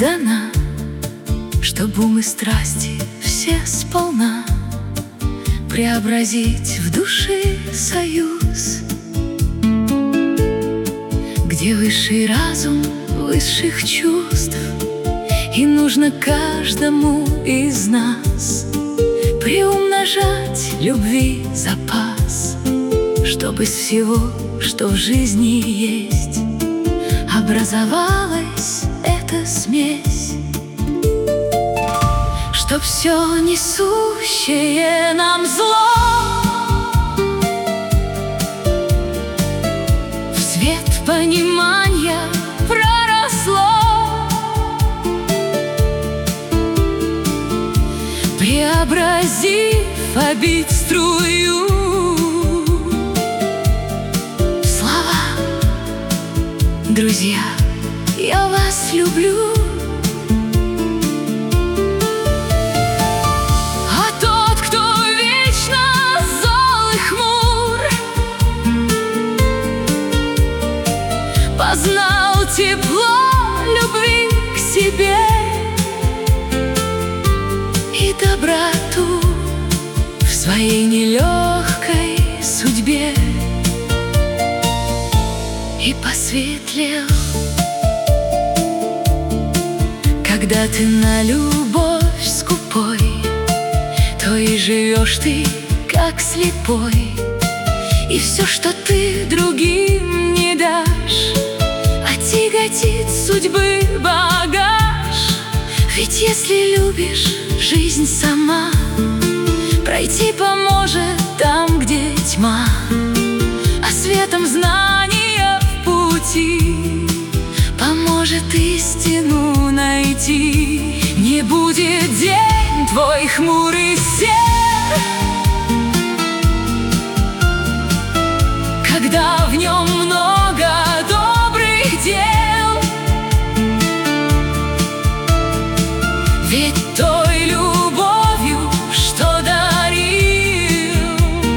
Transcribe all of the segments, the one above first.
дана, чтоб ум и страсти все сполна преобразить в души союз, где высший разум высших чувств, и нужно каждому из нас приумножать любви запас, чтобы из всего, что в жизни есть, образовалась эта смесь, чтоб все несущее нам зло в свет понимания проросло, преобразив обид струю в слова. Друзья, я вас люблю, а тот, кто вечно зол и хмур, познал тепло любви к себе и доброту в своей нелегкой судьбе, и посветлел. Когда ты на любовь скупой, то и живешь ты как слепой, и все, что ты другим не дашь, отяготит судьбы багаж. Ведь если любишь, жизнь сама пройти поможет там, где тьма, а светом знания в пути поможет истину найти. Не будет день твой хмурый сер, когда в нем много добрых дел. Ведь той любовью, что дарил,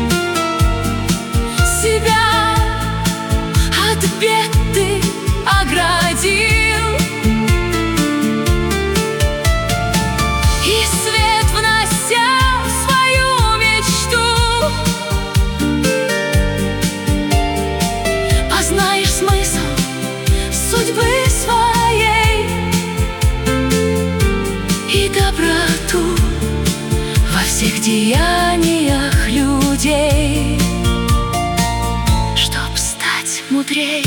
себя от бед ты оградил. И свет внося в свою мечту, познаешь смысл судьбы своей и доброту во всех деяниях людей, чтоб стать мудрей.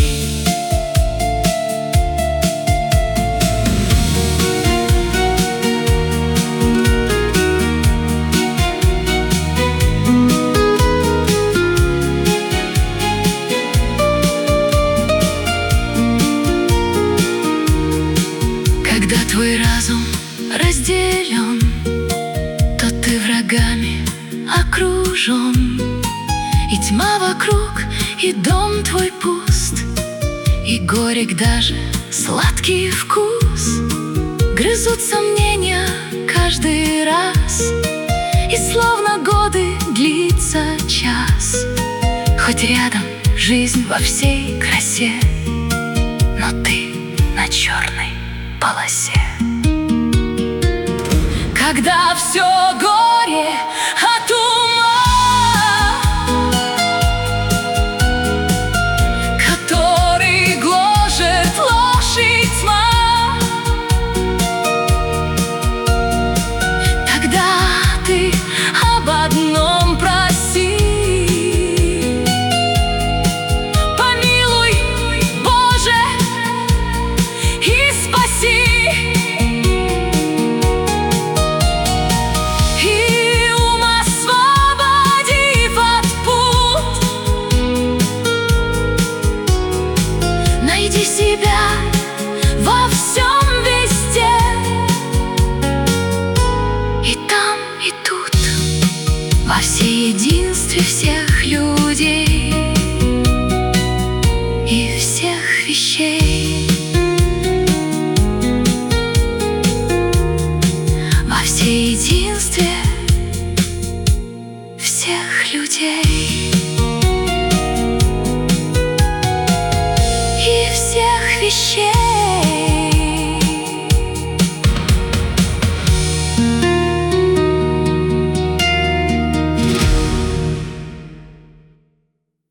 Когда твой разум разделен, то ты врагами окружен, и тьма вокруг, и дом твой пуст, и горек даже сладкий вкус. Грызут сомнения каждый раз, и словно годы длится час. Хоть рядом жизнь во всей красе, но ты на черной полосе. Когда все горе